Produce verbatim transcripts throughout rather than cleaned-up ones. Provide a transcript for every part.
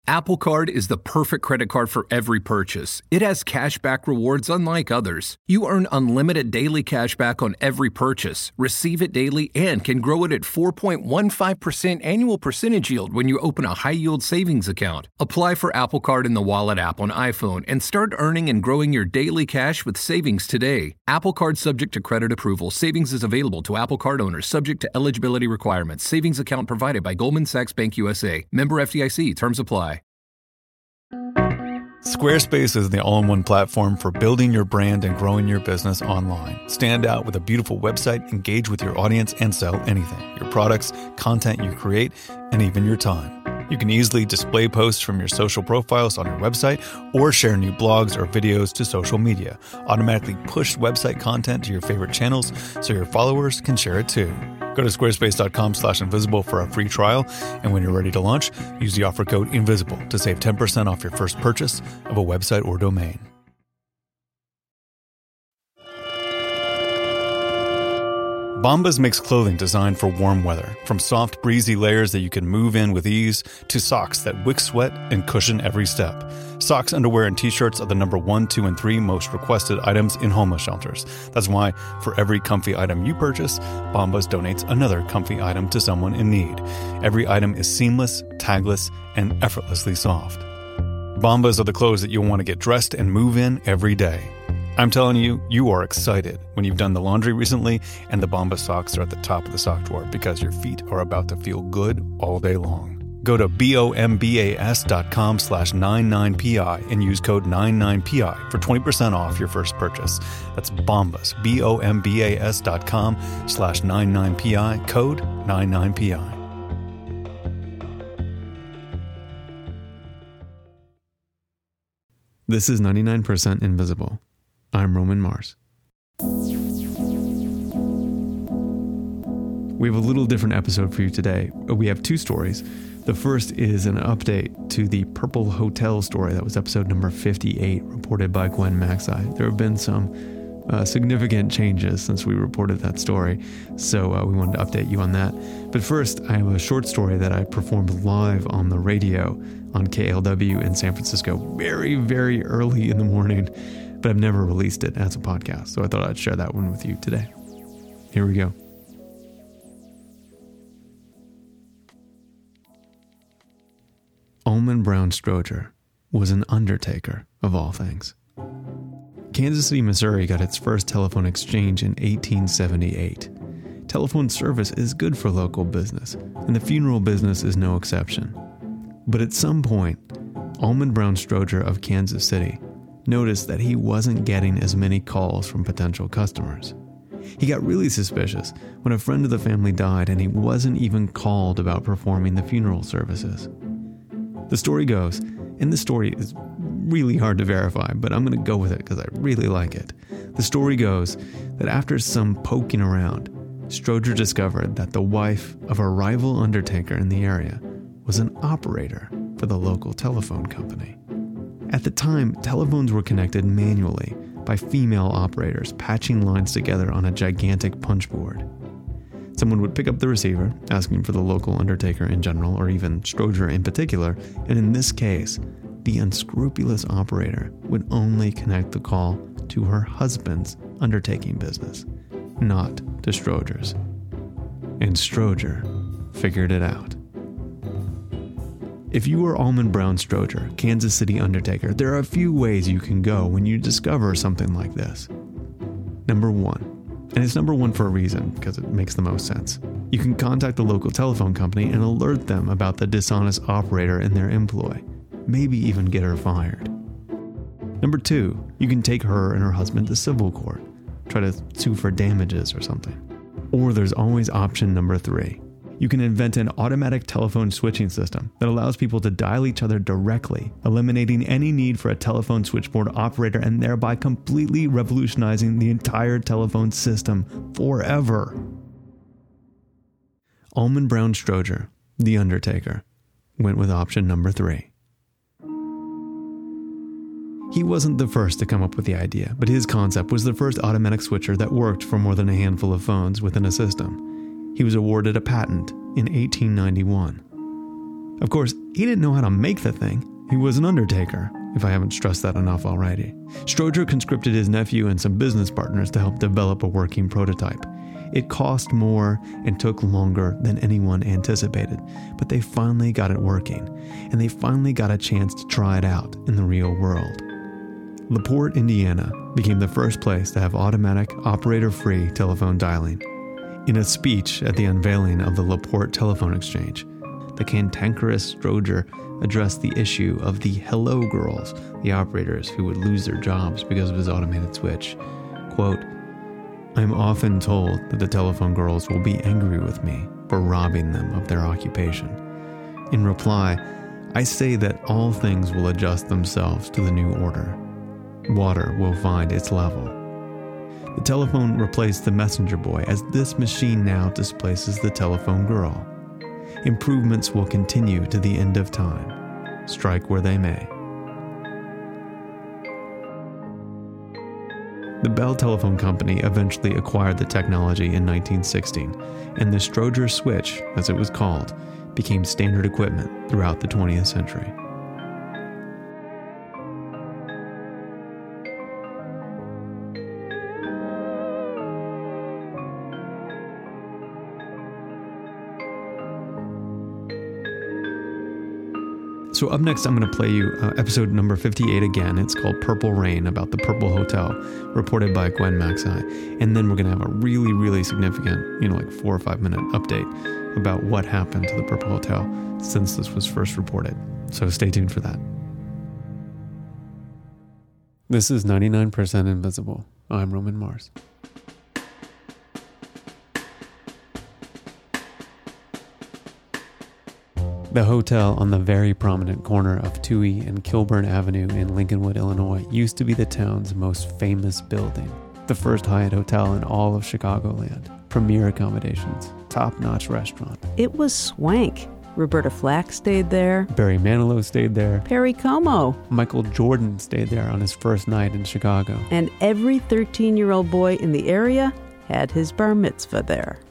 Apple Card is the perfect credit card for every purchase. It has cashback rewards unlike others. You earn unlimited daily cashback on every purchase, receive it daily, and can grow it at four point one five percent annual percentage yield when you open a high-yield savings account. Apply for Apple Card in the Wallet app on iPhone and start earning and growing your daily cash with savings today. Apple Card subject to credit approval. Savings is available to Apple Card owners subject to eligibility requirements. Savings account provided by Goldman Sachs Bank U S A. Member F D I C. Terms apply. Squarespace is the all-in-one platform for building your brand and growing your business online. Stand out with a beautiful website, engage with your audience, and sell anything. Your products, content you create, and even your time. You can easily display posts from your social profiles on your website or share new blogs or videos to social media. Automatically push website content to your favorite channels so your followers can share it too. Go to squarespace.com slash invisible for a free trial, and when you're ready to launch, use the offer code INVISIBLE to save ten percent off your first purchase of a website or domain. Bombas makes clothing designed for warm weather, from soft, breezy layers that you can move in with ease to socks that wick sweat and cushion every step. Socks, underwear, and t-shirts are the number one, two, and three most requested items in homeless shelters. That's why for every comfy item you purchase, Bombas donates another comfy item to someone in need. Every item is seamless, tagless, and effortlessly soft. Bombas are the clothes that you'll want to get dressed and move in every day. I'm telling you, you are excited when you've done the laundry recently and the Bombas socks are at the top of the sock drawer because your feet are about to feel good all day long. Go to bombas dot com slash ninety-nine P I and use code ninety-nine P I for twenty percent off your first purchase. That's Bombas, B O M B A S dot com slash ninety-nine P I, code ninety-nine P I. This is ninety-nine percent Invisible. I'm Roman Mars. We have a little different episode for you today. We have two stories. The first is an update to the Purple Hotel story. That was episode number fifty-eight, reported by Gwen Macsai. There have been some uh, significant changes since we reported that story, so uh, we wanted to update you on that. But first, I have a short story that I performed live on the radio on K L W in San Francisco very, very early in the morning, but I've never released it as a podcast, so I thought I'd share that one with you today. Here we go. Almon Brown Stroger was an undertaker, of all things. Kansas City, Missouri got its first telephone exchange in eighteen seventy-eight. Telephone service is good for local business, and the funeral business is no exception. But at some point, Almon Brown Stroger of Kansas City noticed that he wasn't getting as many calls from potential customers. He got really suspicious when a friend of the family died and he wasn't even called about performing the funeral services. The story goes, and this story is really hard to verify, but I'm going to go with it because I really like it. The story goes that after some poking around, Stroger discovered that the wife of a rival undertaker in the area was an operator for the local telephone company. At the time, telephones were connected manually by female operators patching lines together on a gigantic punch board. Someone would pick up the receiver, asking for the local undertaker in general, or even Stroger in particular, and in this case, the unscrupulous operator would only connect the call to her husband's undertaking business, not to Stroger's. And Stroger figured it out. If you are Almon Brown Stroger, Kansas City undertaker, there are a few ways you can go when you discover something like this. Number one, and it's number one for a reason, because it makes the most sense. You can contact the local telephone company and alert them about the dishonest operator in their employ. Maybe even get her fired. Number two, you can take her and her husband to civil court. Try to sue for damages or something. Or there's always option number three. You can invent an automatic telephone switching system that allows people to dial each other directly, eliminating any need for a telephone switchboard operator and thereby completely revolutionizing the entire telephone system forever. Almon Brown Stroger, the undertaker, went with option number three. He wasn't the first to come up with the idea, but his concept was the first automatic switcher that worked for more than a handful of phones within a system. He was awarded a patent in eighteen ninety-one. Of course, he didn't know how to make the thing. He was an undertaker, if I haven't stressed that enough already. Strowger conscripted his nephew and some business partners to help develop a working prototype. It cost more and took longer than anyone anticipated, but they finally got it working, and they finally got a chance to try it out in the real world. LaPorte, Indiana became the first place to have automatic, operator-free telephone dialing. In a speech at the unveiling of the LaPorte Telephone Exchange, the cantankerous Strowger addressed the issue of the hello girls, the operators who would lose their jobs because of his automated switch. Quote, "I'm often told that the telephone girls will be angry with me for robbing them of their occupation. In reply, I say that all things will adjust themselves to the new order. Water will find its level." The telephone replaced the messenger boy, as this machine now displaces the telephone girl. Improvements will continue to the end of time, strike where they may. The Bell Telephone Company eventually acquired the technology in nineteen sixteen, and the Strowger switch, as it was called, became standard equipment throughout the twentieth century. So up next, I'm going to play you uh, episode number fifty-eight again. It's called Purple Rain, about the Purple Hotel, reported by Gwen Macsai. And then we're going to have a really, really significant, you know, like four or five minute update about what happened to the Purple Hotel since this was first reported. So stay tuned for that. This is ninety-nine percent Invisible. I'm Roman Mars. The hotel on the very prominent corner of Touhy and Kilburn Avenue in Lincolnwood, Illinois, used to be the town's most famous building. The first Hyatt hotel in all of Chicagoland. Premier accommodations. Top-notch restaurant. It was swank. Roberta Flack stayed there. Barry Manilow stayed there. Perry Como. Michael Jordan stayed there on his first night in Chicago. And every thirteen-year-old boy in the area had his bar mitzvah there.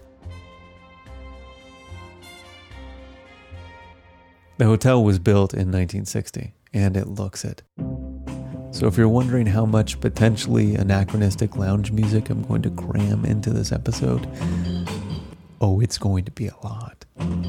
The hotel was built in nineteen sixty, and it looks it. So if you're wondering how much potentially anachronistic lounge music I'm going to cram into this episode, oh, it's going to be a lot.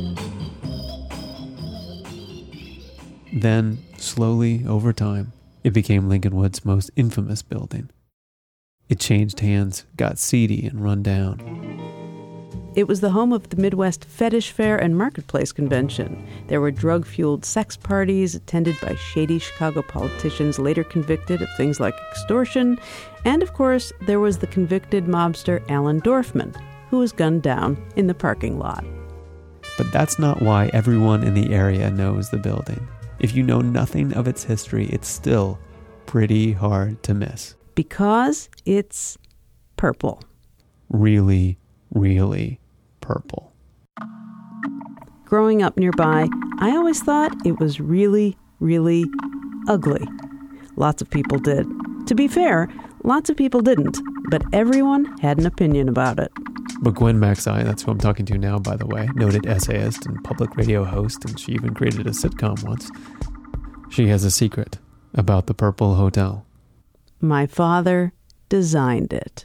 Then, slowly, over time, it became Lincolnwood's most infamous building. It changed hands, got seedy and run down. It was the home of the Midwest Fetish Fair and Marketplace Convention. There were drug-fueled sex parties attended by shady Chicago politicians later convicted of things like extortion. And, of course, there was the convicted mobster Alan Dorfman, who was gunned down in the parking lot. But that's not why everyone in the area knows the building. If you know nothing of its history, it's still pretty hard to miss. Because it's purple. Really, really purple. Growing up nearby, I always thought it was really, really ugly. Lots of people did. To be fair, lots of people didn't, but everyone had an opinion about it. But Gwen Macsai, that's who I'm talking to now, by the way, noted essayist and public radio host, and she even created a sitcom once. She has a secret about the Purple Hotel. My father designed it.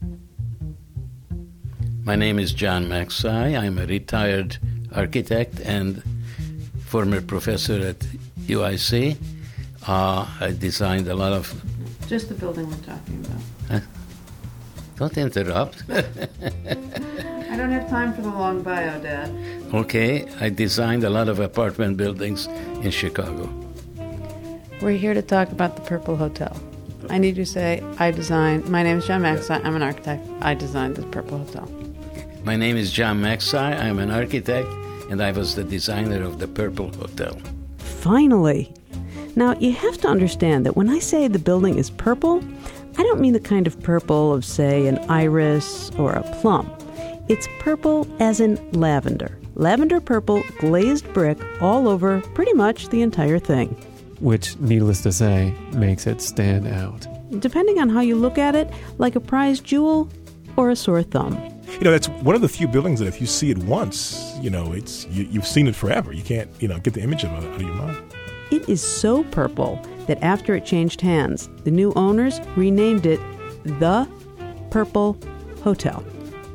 My name is John Macsai. I'm a retired architect and former professor at U I C. Uh, I designed a lot of... Just the building we're talking about. Huh? Don't interrupt. I don't have time for the long bio, Dad. Okay, I designed a lot of apartment buildings in Chicago. We're here to talk about the Purple Hotel. I need you to say, I designed... My name is John Macsai. I'm an architect. I designed the Purple Hotel. My name is John Macsai. I'm an architect, and I was the designer of the Purple Hotel. Finally! Now, you have to understand that when I say the building is purple, I don't mean the kind of purple of, say, an iris or a plum. It's purple as in lavender. Lavender purple glazed brick all over pretty much the entire thing. Which, needless to say, makes it stand out. Depending on how you look at it, like a prized jewel or a sore thumb. you know, that's one of the few buildings that if you see it once, you know, it's you, you've seen it forever. You can't, you know, get the image of it out of your mind. It is so purple that after it changed hands, the new owners renamed it the Purple Hotel.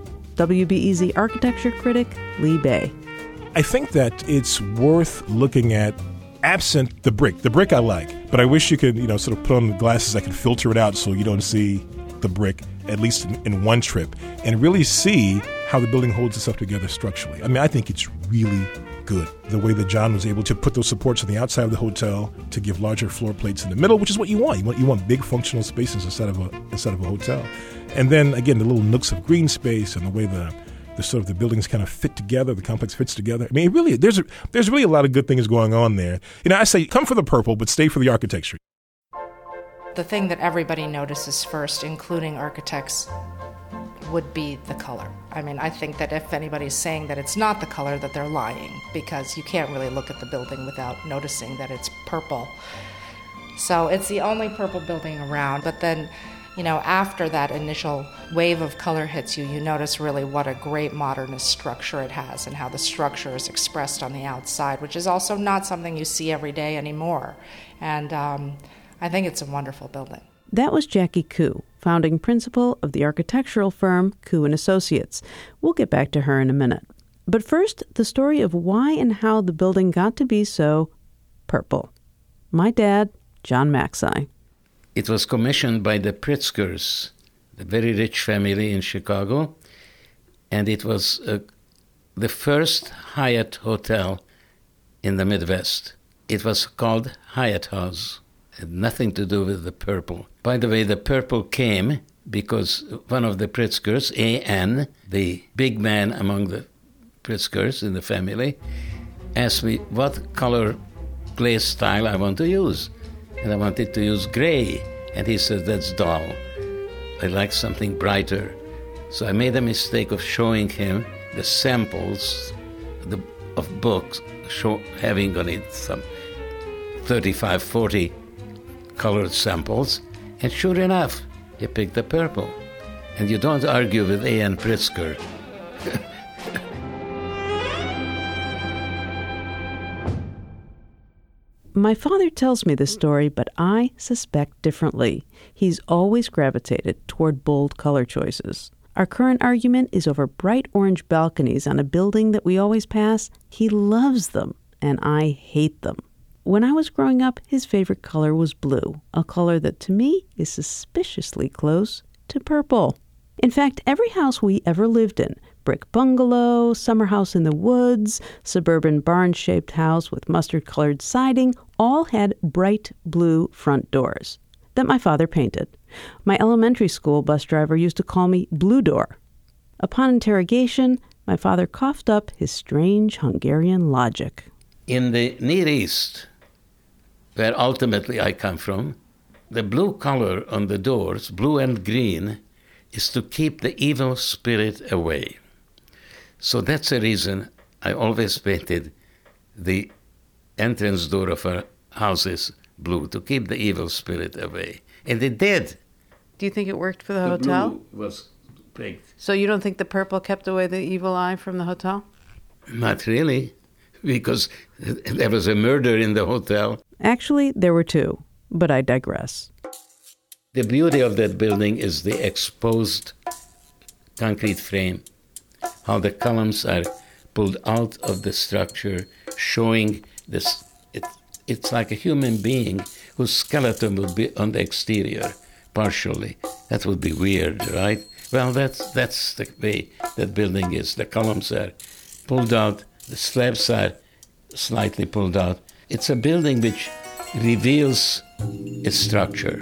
W B E Z architecture critic Lee Bay. I think that it's worth looking at absent the brick. The brick I like, but I wish you could, you know, sort of put on the glasses that can filter it out so you don't see the brick, at least in, in one trip, and really see how the building holds itself together structurally. I mean, I think it's really good. The way that John was able to put those supports on the outside of the hotel to give larger floor plates in the middle, which is what you want. You want you want big functional spaces instead of a instead of a hotel. And then again, the little nooks of green space and the way the the sort of the buildings kind of fit together, the complex fits together. I mean, it really there's a, there's really a lot of good things going on there. You know, I say come for the purple, but stay for the architecture. The thing that everybody notices first, including architects, would be the color. I mean, I think that if anybody's saying that it's not the color, that they're lying, because you can't really look at the building without noticing that it's purple. So it's the only purple building around, but then, you know, after that initial wave of color hits you, you notice really what a great modernist structure it has and how the structure is expressed on the outside, which is also not something you see every day anymore. And um, I think it's a wonderful building. That was Jackie Koo, founding principal of the architectural firm Koo and Associates. We'll get back to her in a minute. But first, the story of why and how the building got to be so purple. My dad, John Maxey. It was commissioned by the Pritzkers, the very rich family in Chicago, and it was uh, the first Hyatt hotel in the Midwest. It was called Hyatt House. It had nothing to do with the purple. By the way, the purple came because one of the Pritzkers, A N, the big man among the Pritzkers in the family, asked me what color glaze style I want to use. And I wanted to use gray. And he said, that's dull. I like something brighter. So I made a mistake of showing him the samples the, of books, show, having on it some thirty-five, forty colored samples. And sure enough, he picked the purple. And you don't argue with A N Pritzker. My father tells me this story, but I suspect differently. He's always gravitated toward bold color choices. Our current argument is over bright orange balconies on a building that we always pass. He loves them, and I hate them. When I was growing up, his favorite color was blue, a color that to me is suspiciously close to purple. In fact, every house we ever lived in, brick bungalow, summer house in the woods, suburban barn-shaped house with mustard-colored siding, all had bright blue front doors that my father painted. My elementary school bus driver used to call me Blue Door. Upon interrogation, my father coughed up his strange Hungarian logic. In the Near East, where ultimately I come from, the blue color on the doors, blue and green, is to keep the evil spirit away. So that's the reason I always painted the entrance door of our houses blue, to keep the evil spirit away. And it did. Do you think it worked for the, The hotel? blue was picked. So you don't think the purple kept away the evil eye from the hotel? Not really, because there was a murder in the hotel. Actually, there were two, but I digress. The beauty of that building is the exposed concrete frame, how the columns are pulled out of the structure, showing this. It, it's like a human being whose skeleton would be on the exterior, partially. That would be weird, right? Well, that's that's the way that building is. The columns are pulled out, the slabs are slightly pulled out. It's a building which reveals its structure.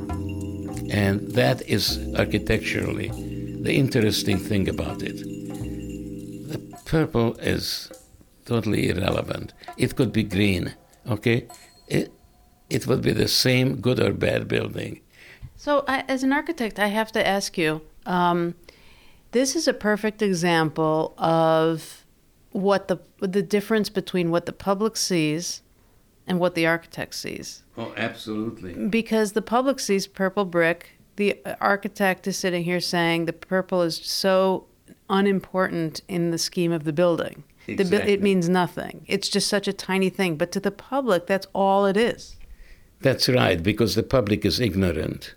And that is architecturally the interesting thing about it. The purple is totally irrelevant. It could be green, okay? It, it would be the same good or bad building. So I, as an architect, I have to ask you, um, this is a perfect example of what the the difference between what the public sees and what the architect sees. Oh, absolutely. Because the public sees purple brick. The architect is sitting here saying the purple is so unimportant in the scheme of the building. Exactly. The, it means nothing. It's just such a tiny thing. But to the public, that's all it is. That's right, because the public is ignorant.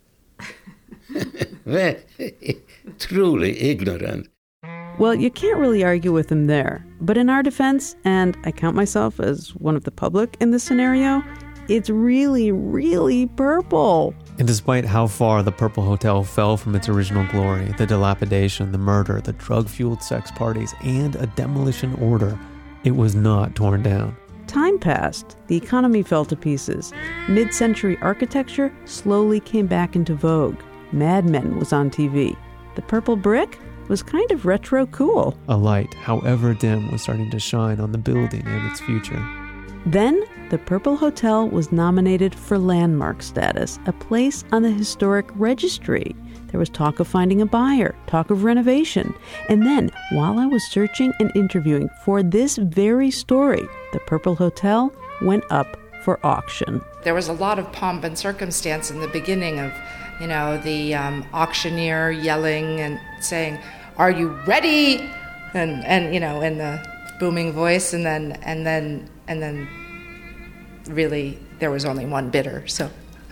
Truly ignorant. Well, you can't really argue with them there. But in our defense, and I count myself as one of the public in this scenario, it's really, really purple. And despite how far the Purple Hotel fell from its original glory, the dilapidation, the murder, the drug-fueled sex parties, and a demolition order, it was not torn down. Time passed. The economy fell to pieces. Mid-century architecture slowly came back into vogue. Mad Men was on T V. The purple brick was kind of retro cool. A light, however dim, was starting to shine on the building and its future. Then, the Purple Hotel was nominated for landmark status, a place on the historic registry. There was talk of finding a buyer, talk of renovation. And then, while I was searching and interviewing for this very story, the Purple Hotel went up for auction. There was a lot of pomp and circumstance in the beginning of, you know, the um, auctioneer yelling and saying, "Are you ready?" And, and you know, in the booming voice, and then, and then, and then really there was only one bidder, so.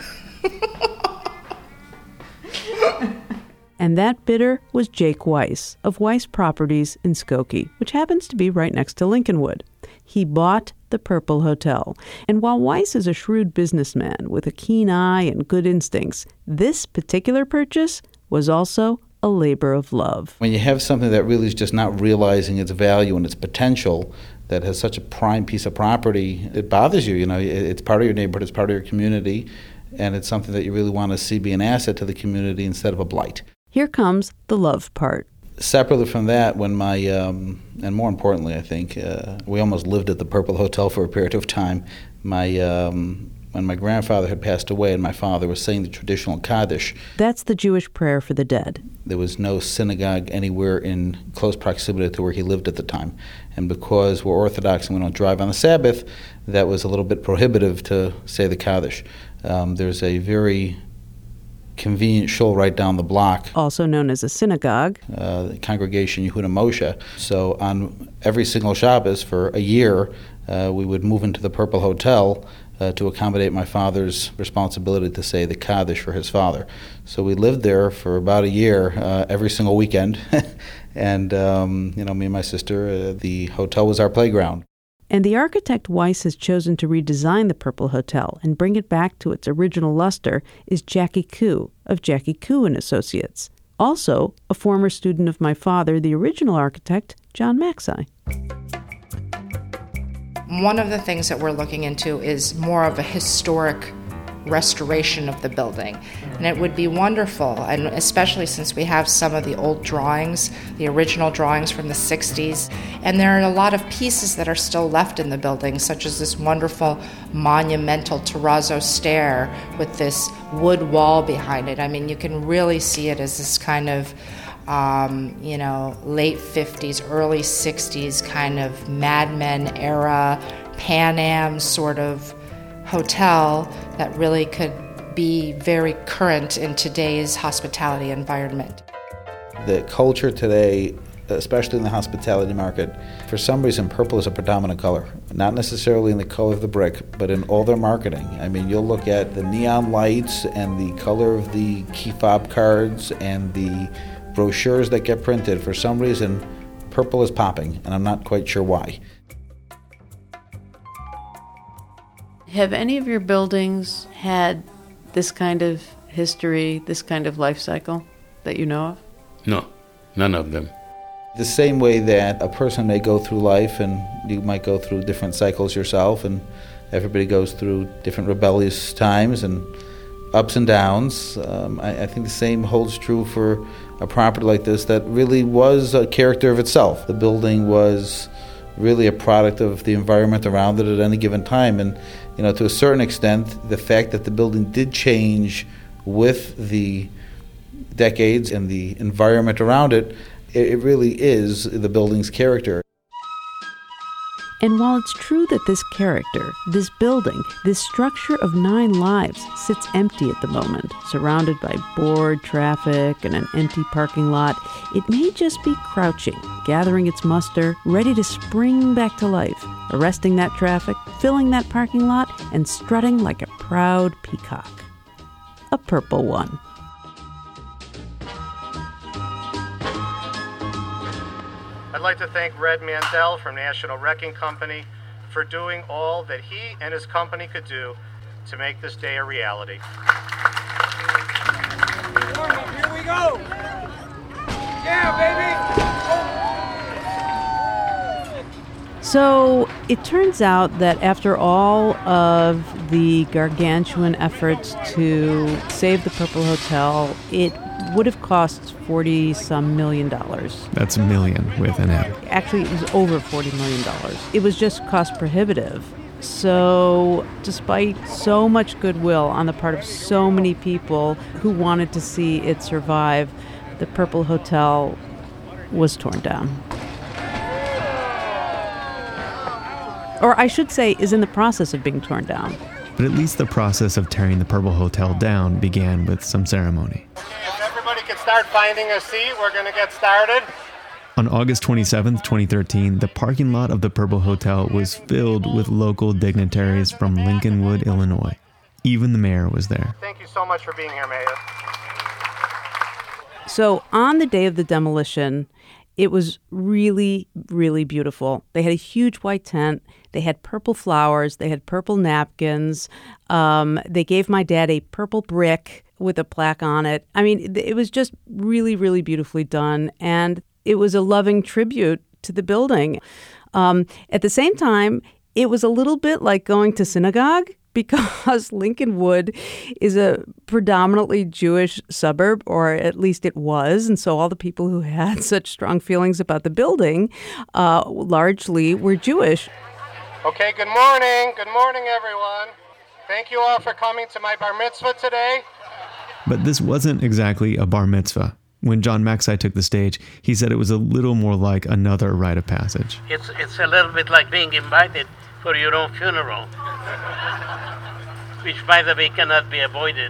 And that bidder was Jake Weiss of Weiss Properties in Skokie, which happens to be right next to Lincolnwood. He bought the Purple Hotel. And while Weiss is a shrewd businessman with a keen eye and good instincts, this particular purchase was also a labor of love. When you have something that really is just not realizing its value and its potential, that has such a prime piece of property, it bothers you. You know, it's part of your neighborhood, it's part of your community, and it's something that you really want to see be an asset to the community instead of a blight. Here comes the love part. Separately from that, when my, um, and more importantly, I think, uh, we almost lived at the Purple Hotel for a period of time. My, um, when my grandfather had passed away and my father was saying the traditional Kaddish. That's the Jewish prayer for the dead. There was no synagogue anywhere in close proximity to where he lived at the time. And because we're Orthodox and we don't drive on the Sabbath, that was a little bit prohibitive to say the Kaddish. Um, there's a very convenient shul right down the block, also known as a synagogue, uh, the congregation Yehuda Moshe. So on every single Shabbos for a year, uh, we would move into the Purple Hotel uh, to accommodate my father's responsibility to say the Kaddish for his father. So we lived there for about a year, uh, every single weekend. And, um, you know, me and my sister, uh, the hotel was our playground. And the architect Weiss has chosen to redesign the Purple Hotel and bring it back to its original luster is Jackie Koo of Jackie Koo and Associates. Also, a former student of my father, the original architect, John Maxey. One of the things that we're looking into is more of a historic restoration of the building. And it would be wonderful, and especially since we have some of the old drawings, the original drawings from the sixties, and there are a lot of pieces that are still left in the building, such as this wonderful monumental terrazzo stair with this wood wall behind it. I mean, you can really see it as this kind of Um, you know, late fifties, early sixties kind of Mad Men era, Pan Am sort of hotel that really could be very current in today's hospitality environment. The culture today, especially in the hospitality market, for some reason purple is a predominant color. Not necessarily in the color of the brick, but in all their marketing. I mean, you'll look at the neon lights and the color of the key fob cards and the brochures that get printed. For some reason, purple is popping, and I'm not quite sure why. Have any of your buildings had this kind of history, this kind of life cycle that you know of? No, none of them. The same way that a person may go through life, and you might go through different cycles yourself, and everybody goes through different rebellious times and ups and downs. Um, I, I think the same holds true for a property like this that really was a character of itself. The building was really a product of the environment around it at any given time. And, you know, to a certain extent, the fact that the building did change with the decades and the environment around it, it, it really is the building's character. And while it's true that this character, this building, this structure of nine lives sits empty at the moment, surrounded by bored traffic and an empty parking lot, it may just be crouching, gathering its muster, ready to spring back to life, arresting that traffic, filling that parking lot, and strutting like a proud peacock. A purple one. I'd like to thank Red Mandel from National Wrecking Company for doing all that he and his company could do to make this day a reality. Here we go! Yeah, baby! So it turns out that after all of the gargantuan efforts to save the Purple Hotel, it would have cost forty some million dollars. That's a million with an M. Actually, it was over forty million dollars. It was just cost prohibitive. So despite so much goodwill on the part of so many people who wanted to see it survive, the Purple Hotel was torn down. Or I should say, is in the process of being torn down. But at least the process of tearing the Purple Hotel down began with some ceremony. If everybody could start finding a seat, we're going to get started. On August twenty-seventh, twenty thirteen, the parking lot of the Purple Hotel was filled with local dignitaries from Lincolnwood, Illinois. Even the mayor was there. Thank you so much for being here, Mayor. So on the day of the demolition, it was really, really beautiful. They had a huge white tent. They had purple flowers. They had purple napkins. Um, they gave my dad a purple brick with a plaque on it. I mean, it was just really, really beautifully done. And it was a loving tribute to the building. Um, at the same time, it was a little bit like going to synagogue, because Lincolnwood is a predominantly Jewish suburb, or at least it was. And so all the people who had such strong feelings about the building uh, largely were Jewish. Okay, good morning. Good morning, everyone. Thank you all for coming to my bar mitzvah today. But this wasn't exactly a bar mitzvah. When John Maxey took the stage, he said it was a little more like another rite of passage. It's, it's a little bit like being invited for your own funeral, which, by the way, cannot be avoided.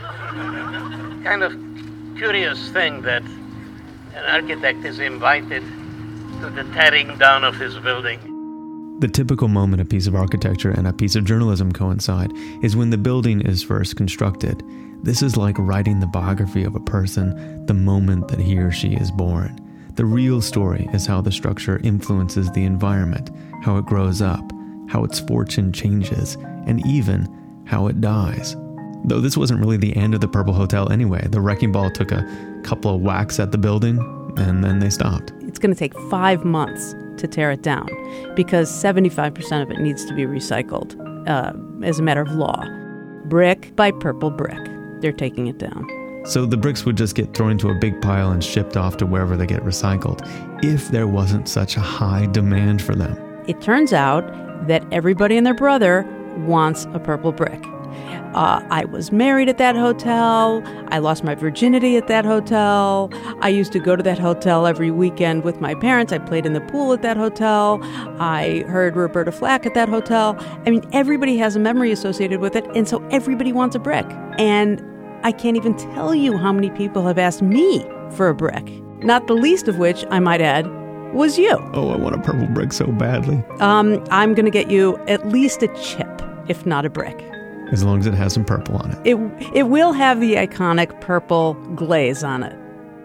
Kind of curious thing that an architect is invited to the tearing down of his building. The typical moment a piece of architecture and a piece of journalism coincide is when the building is first constructed. This is like writing the biography of a person the moment that he or she is born. The real story is how the structure influences the environment, how it grows up, how its fortune changes, and even how it dies. Though this wasn't really the end of the Purple Hotel anyway. The wrecking ball took a couple of whacks at the building, and then they stopped. It's going to take five months to tear it down, because seventy-five percent of it needs to be recycled uh, as a matter of law. Brick by purple brick. They're taking it down. So the bricks would just get thrown into a big pile and shipped off to wherever they get recycled, if there wasn't such a high demand for them. It turns out that everybody and their brother wants a purple brick. Uh, I was married at that hotel. I lost my virginity at that hotel. I used to go to that hotel every weekend with my parents. I played in the pool at that hotel. I heard Roberta Flack at that hotel. I mean, everybody has a memory associated with it, and so everybody wants a brick. And I can't even tell you how many people have asked me for a brick, not the least of which, I might add, was you. Oh, I want a purple brick so badly. Um, I'm going to get you at least a chip, if not a brick. As long as it has some purple on it. It it will have the iconic purple glaze on it.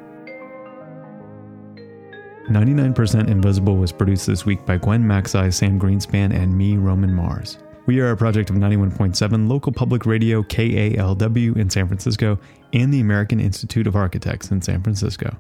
ninety-nine percent Invisible was produced this week by Gwen Maxey, Sam Greenspan, and me, Roman Mars. We are a project of ninety-one point seven local public radio K A L W in San Francisco and the American Institute of Architects in San Francisco.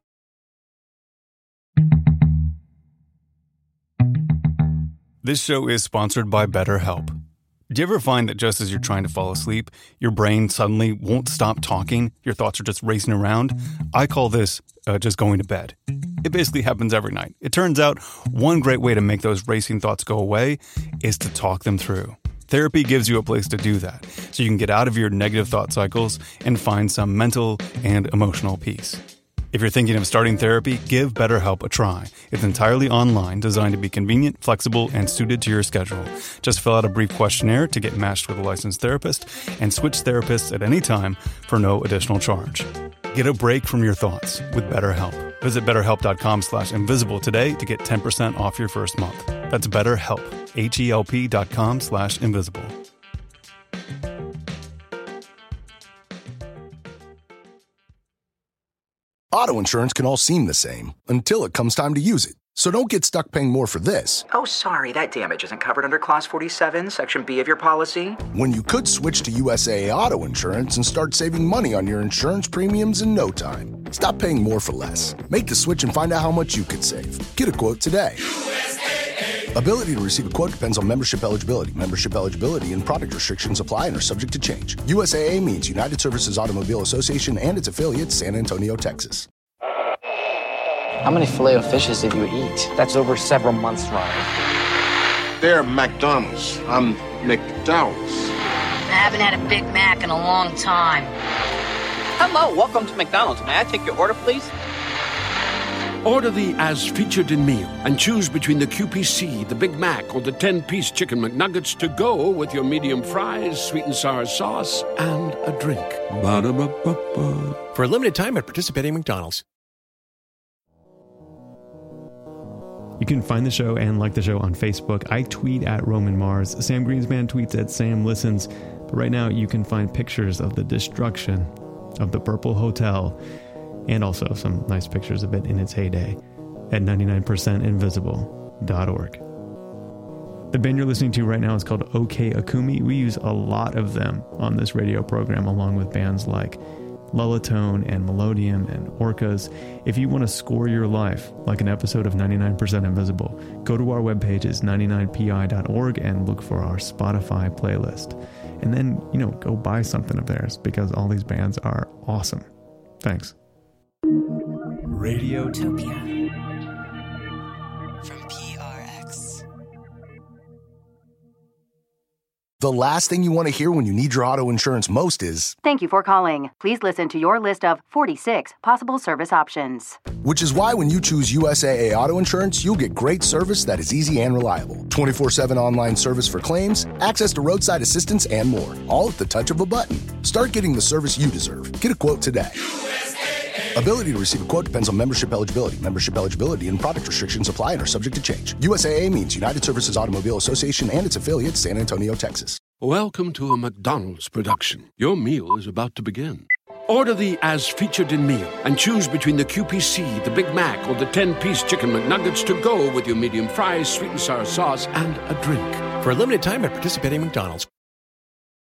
This show is sponsored by BetterHelp. Do you ever find that just as you're trying to fall asleep, your brain suddenly won't stop talking? Your thoughts are just racing around? I call this uh, just going to bed. It basically happens every night. It turns out one great way to make those racing thoughts go away is to talk them through. Therapy gives you a place to do that, so you can get out of your negative thought cycles and find some mental and emotional peace. If you're thinking of starting therapy, give BetterHelp a try. It's entirely online, designed to be convenient, flexible, and suited to your schedule. Just fill out a brief questionnaire to get matched with a licensed therapist and switch therapists at any time for no additional charge. Get a break from your thoughts with BetterHelp. Visit betterhelp.com slash invisible today to get ten percent off your first month. That's BetterHelp, H-E-L-P dot com slash invisible. Auto insurance can all seem the same until it comes time to use it. So don't get stuck paying more for this. Oh, sorry, that damage isn't covered under Clause forty-seven, Section B of your policy. When you could switch to U S A A Auto Insurance and start saving money on your insurance premiums in no time. Stop paying more for less. Make the switch and find out how much you could save. Get a quote today. U S A A. Ability to receive a quote depends on membership eligibility. Membership eligibility and product restrictions apply and are subject to change. U S A A means United Services Automobile Association and its affiliates, San Antonio, Texas. How many Filet-O-Fishes did you eat? That's over several months' run. They're McDonald's. I'm McDowell's. I haven't had a Big Mac in a long time. Hello, welcome to McDonald's. May I take your order, please? Order the as featured in meal and choose between the Q P C, the Big Mac, or the ten-piece Chicken McNuggets to go with your medium fries, sweet and sour sauce, and a drink. Ba-da-ba-ba-ba. For a limited time at participating McDonald's. You can find the show and like the show on Facebook. I tweet at Roman Mars. Sam Greenspan tweets at Sam Listens. But right now you can find pictures of the destruction of the Purple Hotel and also some nice pictures of it in its heyday at ninety-nine percent invisible dot org. The band you're listening to right now is called OK Akumi. We use a lot of them on this radio program along with bands like Lullatone and Melodium and Orcas. If you want to score your life like an episode of ninety-nine percent Invisible, go to our webpage, it's ninety-nine P I dot org, and look for our Spotify playlist. And then, you know, go buy something of theirs because all these bands are awesome. Thanks. Radiotopia from P R X. The last thing you want to hear when you need your auto insurance most is, "Thank you for calling. Please listen to your list of forty-six possible service options." Which is why when you choose U S A A Auto Insurance, you'll get great service that is easy and reliable. twenty-four seven online service for claims, access to roadside assistance, and more. All at the touch of a button. Start getting the service you deserve. Get a quote today. Ability to receive a quote depends on membership eligibility. Membership eligibility and product restrictions apply and are subject to change. U S A A means United Services Automobile Association and its affiliates, San Antonio, Texas. Welcome to a McDonald's production. Your meal is about to begin. Order the as featured in meal and choose between the Q P C, the Big Mac, or the ten-piece Chicken McNuggets to go with your medium fries, sweet and sour sauce, and a drink. For a limited time at participating McDonald's.